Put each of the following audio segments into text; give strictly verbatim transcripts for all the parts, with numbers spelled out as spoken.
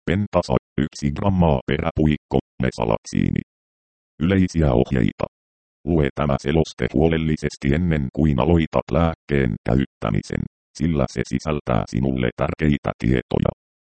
Pentasa, yksi grammaa per puikko, mesalaksiini. Yleisiä ohjeita. Lue tämä seloste huolellisesti ennen kuin aloitat lääkkeen käyttämisen, sillä se sisältää sinulle tärkeitä tietoja.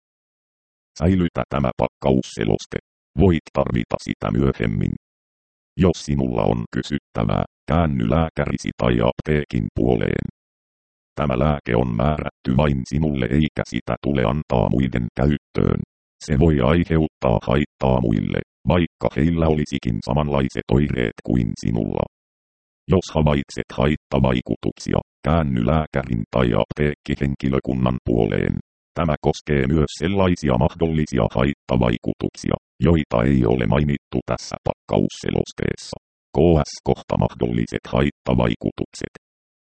Säilytä tämä pakkausseloste. Voit tarvita sitä myöhemmin. Jos sinulla on kysyttävää, käänny lääkärisi tai apteekin puoleen. Tämä lääke on määrätty vain sinulle eikä sitä tule antaa muiden käyttöön. Se voi aiheuttaa haittaa muille, vaikka heillä olisikin samanlaiset oireet kuin sinulla. Jos havaitset haittavaikutuksia, käänny lääkärin tai apteekkihenkilökunnan puoleen. Tämä koskee myös sellaisia mahdollisia haittavaikutuksia, joita ei ole mainittu tässä pakkausselosteessa. K S kohta mahdolliset haittavaikutukset.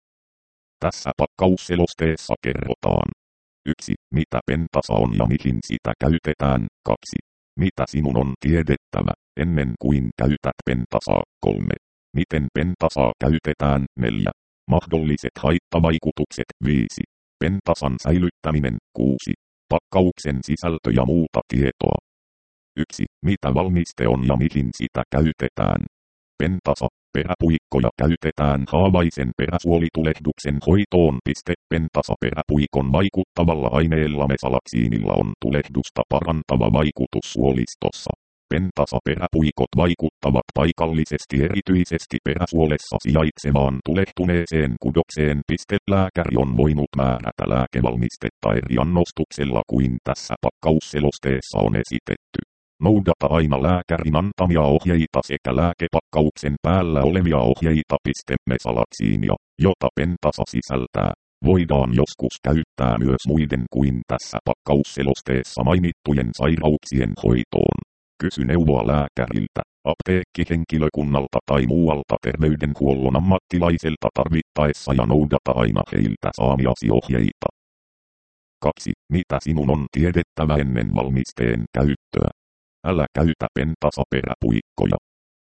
Tässä pakkausselosteessa kerrotaan. yksi. Mitä pentasa on ja mihin sitä käytetään. kaksi. Mitä sinun on tiedettävä, ennen kuin käytät pentasaa. kolme. Miten pentasaa käytetään. neljä. Mahdolliset haittavaikutukset. viisi. Pentasan säilyttäminen. kuusi. Pakkauksen sisältö ja muuta tietoa. yksi. Mitä valmiste on ja mihin sitä käytetään. Pentasa. Peräpuikkoja käytetään haavaisen peräsuolitulehduksen hoitoon. Pentasa peräpuikon vaikuttavalla aineella mesalaksiinilla on tulehdusta parantava vaikutus suolistossa. Pentasa peräpuikot vaikuttavat paikallisesti erityisesti peräsuolessa sijaitsevaan tulehtuneeseen kudokseen. Lääkäri on voinut määrätä lääkevalmistetta eri annostuksella kuin tässä pakkausselosteessa on esitetty. Noudata aina lääkärin antamia ohjeita sekä lääkepakkauksen päällä olevia ohjeita. Mesalaksiinia, jota pentasa sisältää, voidaan joskus käyttää myös muiden kuin tässä pakkausselosteessa mainittujen sairauksien hoitoon. Kysy neuvoa lääkäriltä, apteekkihenkilökunnalta tai muualta terveydenhuollon ammattilaiselta tarvittaessa ja noudata aina heiltä saamiasi ohjeita. kaksi. Mitä sinun on tiedettävä ennen valmisteen käyttöä? Älä käytä pentasaperäpuikkoja.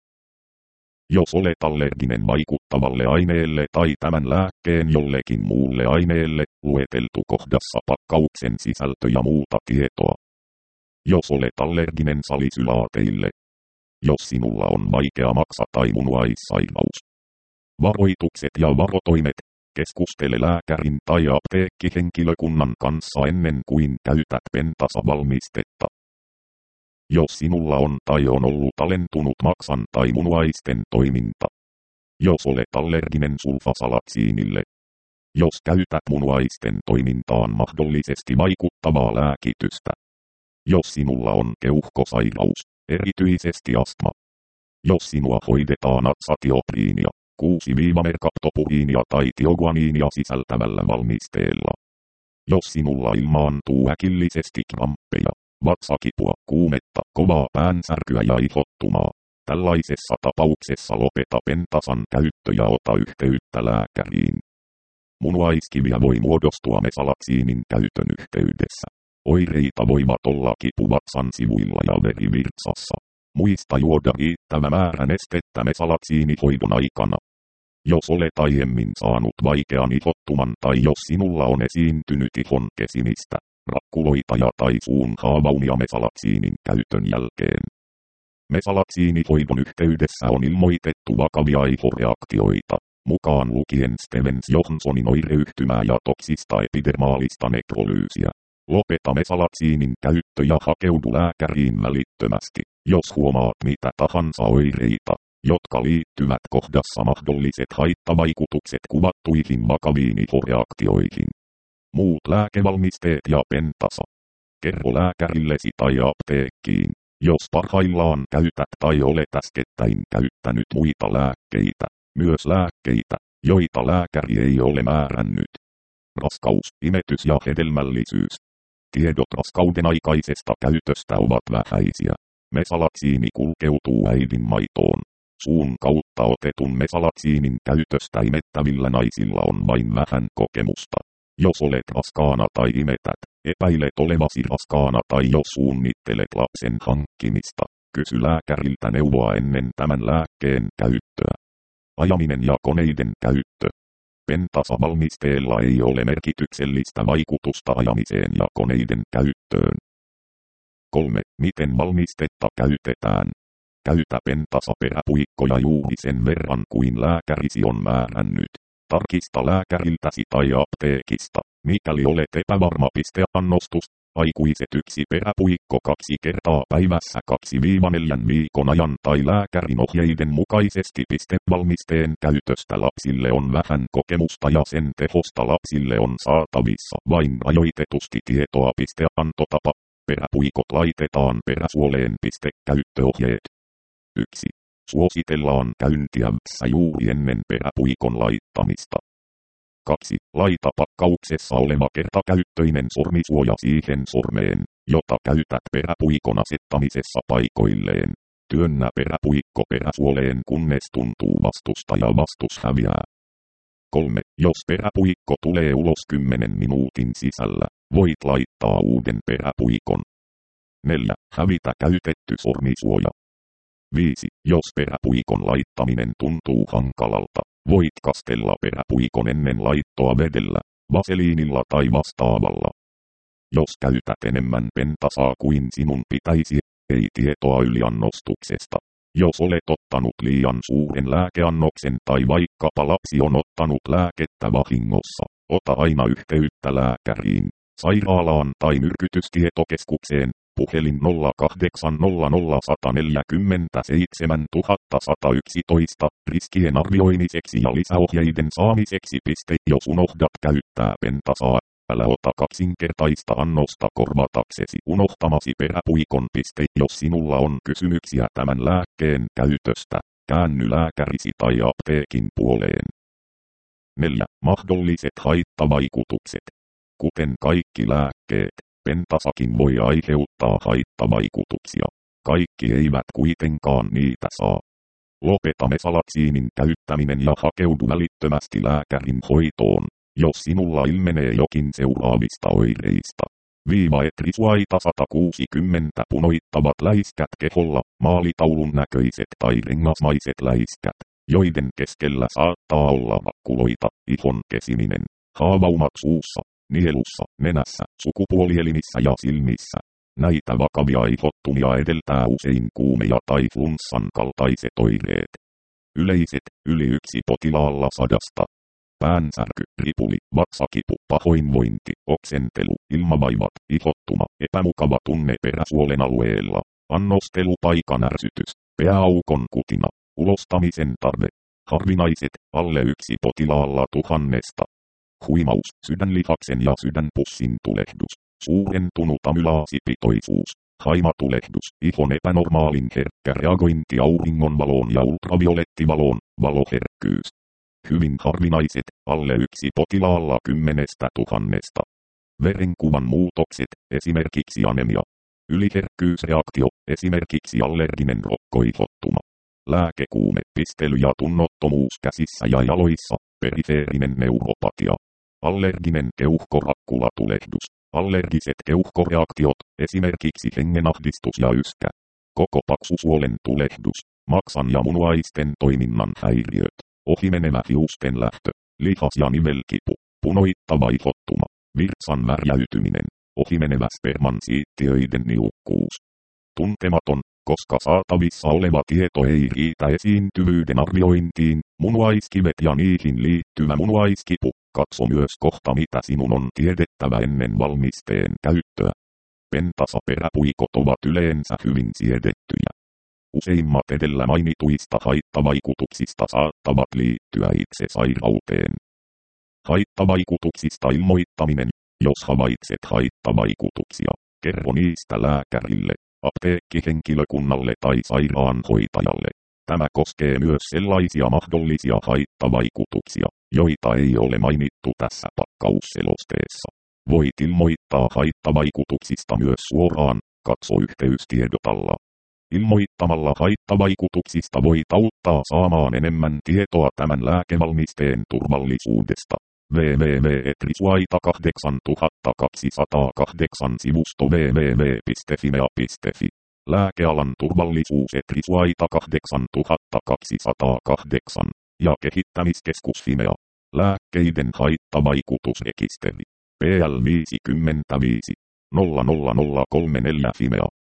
Jos olet allerginen vaikuttavalle aineelle tai tämän lääkkeen jollekin muulle aineelle, lueteltu kohdassa pakkauksen sisältö ja muuta tietoa. Jos olet allerginen salisylaateille. Jos sinulla on vaikea maksa tai munuaissairaus. Varoitukset ja varotoimet. Keskustele lääkärin tai apteekkihenkilökunnan kanssa ennen kuin käytät pentasavalmistetta. Jos sinulla on tai on ollut alentunut maksan tai munuaisten toiminta. Jos olet allerginen sulfasalaksiinille. Jos käytät munuaisten toimintaan mahdollisesti vaikuttavaa lääkitystä. Jos sinulla on keuhkosairaus, erityisesti astma. Jos sinua hoidetaan atsatiopriinia, kuusi merkaptopuhiinia tai tioguaniinia sisältävällä valmisteella. Jos sinulla ilmaantuu äkillisesti kramppeja, vatsakipua, kuumetta, kovaa päänsärkyä ja ihottumaa. Tällaisessa tapauksessa lopeta pentasan käyttö ja ota yhteyttä lääkäriin. Munuaiskiviä voi muodostua mesalaksiinin käytön yhteydessä. Oireita voivat olla kipu vatsan sivuilla ja verivirtsassa. Muista juoda riittävä määrä nestettä mesalaksiinihoidon aikana. Jos olet aiemmin saanut vaikean ihottuman tai jos sinulla on esiintynyt ihon kesimistä, rakkuloita ja tai suun haavaunia mesalaksiinin käytön jälkeen. Mesalaksiinihoidon yhteydessä on ilmoitettu vakavia ihoreaktioita, mukaan lukien Stevens-Johnsonin oireyhtymää ja toksista epidermaalista nekrolyysiä. Lopeta mesalaksiinin käyttö ja hakeudu lääkäriin välittömästi, jos huomaat mitä tahansa oireita, jotka liittyvät kohdassa mahdolliset haittavaikutukset kuvattuihin vakaviin ihoreaktioihin. Muut lääkevalmisteet ja pentasa. Kerro lääkärillesi tai apteekkiin, jos parhaillaan käytät tai olet äskettäin käyttänyt muita lääkkeitä, myös lääkkeitä, joita lääkäri ei ole määrännyt. Raskaus, imetys ja hedelmällisyys. Tiedot raskauden aikaisesta käytöstä ovat vähäisiä. Mesalaksiini kulkeutuu äidin maitoon. Suun kautta otetun mesalaksiinin käytöstä imettävillä naisilla on vain vähän kokemusta. Jos olet raskaana tai imetät, epäilet olevasi raskaana tai jos suunnittelet lapsen hankkimista, kysy lääkäriltä neuvoa ennen tämän lääkkeen käyttöä. Ajaminen ja koneiden käyttö. Pentasavalmisteella ei ole merkityksellistä vaikutusta ajamiseen ja koneiden käyttöön. kolme. Miten valmistetta käytetään? Käytä pentasaperäpuikkoja juuri sen verran kuin lääkärisi on määrännyt. Tarkista lääkäriltäsi tai apteekista, mikäli olet epävarma pisteannostus. Aikuiset yksi peräpuikko kaksi kertaa päivässä kaksi neljän viikon ajan tai lääkärin ohjeiden mukaisesti. Pistevalmisteen käytöstä lapsille on vähän kokemusta ja sen tehosta lapsille on saatavissa vain rajoitetusti tietoa. Pisteantotapa. Peräpuikot laitetaan peräsuoleen. Pistekäyttöohjeet. yksi. Suositellaan käyntiä juuri ennen peräpuikon laittamista. kaksi. Laita pakkauksessa oleva kertakäyttöinen sormisuoja siihen sormeen, jota käytät peräpuikon asettamisessa paikoilleen. Työnnä peräpuikko peräsuoleen kunnes tuntuu vastusta ja vastus häviää. kolme. Jos peräpuikko tulee ulos kymmenen minuutin sisällä, voit laittaa uuden peräpuikon. neljä. Hävitä käytetty sormisuoja. viisi. Jos peräpuikon laittaminen tuntuu hankalalta, voit kastella peräpuikon ennen laittoa vedellä, vaseliinilla tai vastaavalla. Jos käytät enemmän pentasaa kuin sinun pitäisi, ei tietoa yliannostuksesta. Jos olet ottanut liian suuren lääkeannoksen tai vaikkapa lapsi on ottanut lääkettä vahingossa, ota aina yhteyttä lääkäriin, sairaalaan tai myrkytystietokeskukseen. Puhelin nolla kahdeksan nolla nolla yksi neljä seitsemän yksi yksi yksi riskien arvioimiseksi ja lisäohjeiden saamiseksi. Piste. Jos unohdat käyttää pentasaa, älä ota kaksinkertaista annosta korvataksesi unohtamasi peräpuikon. Piste. Jos sinulla on kysymyksiä tämän lääkkeen käytöstä, käänny lääkärisi tai apteekin puoleen. neljä. Mahdolliset haittavaikutukset. Kuten kaikki lääkkeet, pentasakin voi aiheuttaa haittavaikutuksia. Kaikki eivät kuitenkaan niitä saa. Lopeta mesalaksiinin käyttäminen ja hakeudu välittömästi lääkärin hoitoon, jos sinulla ilmenee jokin seuraavista oireista. Viiva etrisuaita sata kuusikymmentä punoittavat läiskät keholla, maalitaulun näköiset tai rengasmaiset läiskät, joiden keskellä saattaa olla vakkuloita, ihon kesiminen, haavaumat suussa, nielussa, nenässä, sukupuolielimissä ja silmissä. Näitä vakavia ihottumia edeltää usein kuumia tai flunssan kaltaiset oireet. Yleiset, yli yksi potilaalla sadasta. Päänsärky, ripuli, vatsakipu, pahoinvointi, oksentelu, ilmavaivat, ihottuma, epämukava tunne peräsuolen alueella, annostelupaikan ärsytys, pääaukon kutina, ulostamisen tarve. Harvinaiset, alle yksi potilaalla tuhannesta. Huimaus, sydänlihaksen ja sydänpussin tulehdus, suurentunut amylaasipitoisuus, haimatulehdus, ihon epänormaalin herkkä reagointi auringonvaloon ja ultraviolettivaloon, valoherkkyys. Hyvin harvinaiset, alle yksi potilaalla kymmenestä tuhannesta. Verenkuvan muutokset, esimerkiksi anemia. Yliherkkyysreaktio, esimerkiksi allerginen rokkoihottuma. Lääkekuume, pistely ja tunnottomuus käsissä ja jaloissa, perifeerinen neuropatia. Allerginen keuhkorakkulatulehdus, allergiset keuhkoreaktiot, esimerkiksi hengenahdistus ja yskä. Koko paksusuolen tulehdus, maksan ja munuaisten toiminnan häiriöt, ohimenevä hiusten lähtö, lihas- ja nivelkipu, punoittava ihottuma, virtsan värjäytyminen, ohimenevä sperman siittiöiden niukkuus. Tuntematon, koska saatavissa oleva tieto ei riitä esiintyvyyden arviointiin, munuaiskivet ja niihin liittyvä munuaiskipu, katso myös kohta mitä sinun on tiedettävä ennen valmisteen käyttöä. Pentasaperäpuikot ovat yleensä hyvin siedettyjä. Useimmat edellä mainituista haittavaikutuksista saattavat liittyä itse sairauteen. Haittavaikutuksista ilmoittaminen, jos havaitset haittavaikutuksia, kerro niistä lääkärille, apteekkihenkilökunnalle tai sairaanhoitajalle. Tämä koskee myös sellaisia mahdollisia haittavaikutuksia, joita ei ole mainittu tässä pakkausselosteessa. Voit ilmoittaa haittavaikutuksista myös suoraan, katso yhteystiedotalla. Ilmoittamalla haittavaikutuksista voit auttaa saamaan enemmän tietoa tämän lääkevalmisteen turvallisuudesta. double-u double-u double-u piste etrisuaita kahdeksantuhattakaksisataakahdeksan sivusto double-u double-u double-u piste fimea piste fi. Lääkealan turvallisuus Etrisuaita kahdeksantuhattakaksisataakahdeksan ja kehittämiskeskus Fimea. Lääkkeiden haittavaikutusrekisteri. P L viisikymmentäviisi nolla nolla nolla kolme neljä Fimea.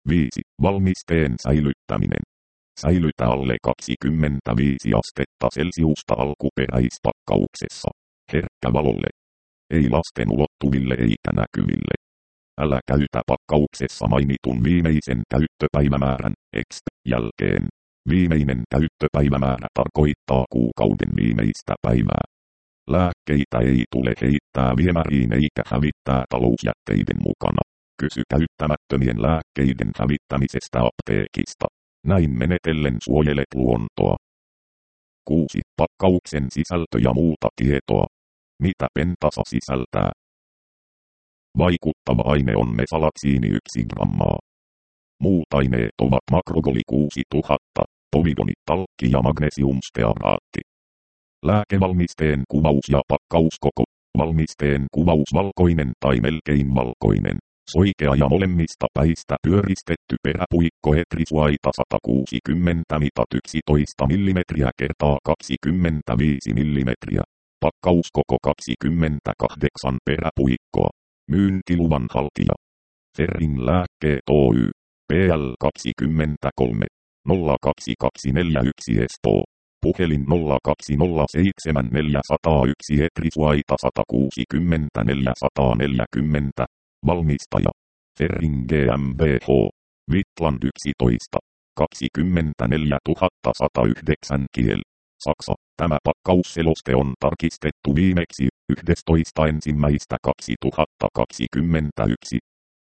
viisi. Valmisteen säilyttäminen. Säilytä alle kaksikymmentäviisi astetta Celsiusta alkuperäispakkauksessa. Herkkä valolle. Ei lasten ulottuville eikä näkyville. Älä käytä pakkauksessa mainitun viimeisen käyttöpäivämäärän X jälkeen. Viimeinen käyttöpäivämäärä tarkoittaa kuukauden viimeistä päivää. Lääkkeitä ei tule heittää viemäriin eikä hävittää talousjätteiden mukana. Kysy käyttämättömien lääkkeiden hävittämisestä apteekista. Näin menetellen suojelet luontoa. kuusi. Pakkauksen sisältö ja muuta tietoa. Mitä pentasa sisältää? Vaikuttava aine on mesalaksiini yksi grammaa. Muut aineet ovat makrogoli kuusituhatta, povidonitalkki ja magnesiumstearaatti. Lääkevalmisteen kuvaus ja pakkauskoko. Valmisteen kuvaus valkoinen tai melkein valkoinen. Soikea ja molemmista päistä pyöristetty peräpuikko etrisuaita sata kuusikymmentä mitat yksitoista millimetriä kertaa kaksikymmentäviisi millimetriä. Pakkauskoko kaksikymmentäkahdeksan peräpuikkoa. Myyntiluvan haltija. Ferrin lääkkeet Oy. P L kaksikymmentäkolme nolla kaksi kaksi neljä yksi Espoo. Puhelin nolla kaksi nolla seitsemän neljä nolla yksi etrisuaita sata kuusikymmentä sata neljäkymmentä. Valmistaja. Ferrin GmbH. Vitland yksitoista. kaksikymmentäneljätuhatta sata yhdeksän Kiel. Saksa. Tämä pakkausseloste on tarkistettu viimeksi yhdestoista ensimmäistä kaksituhattakaksikymmentäyksi.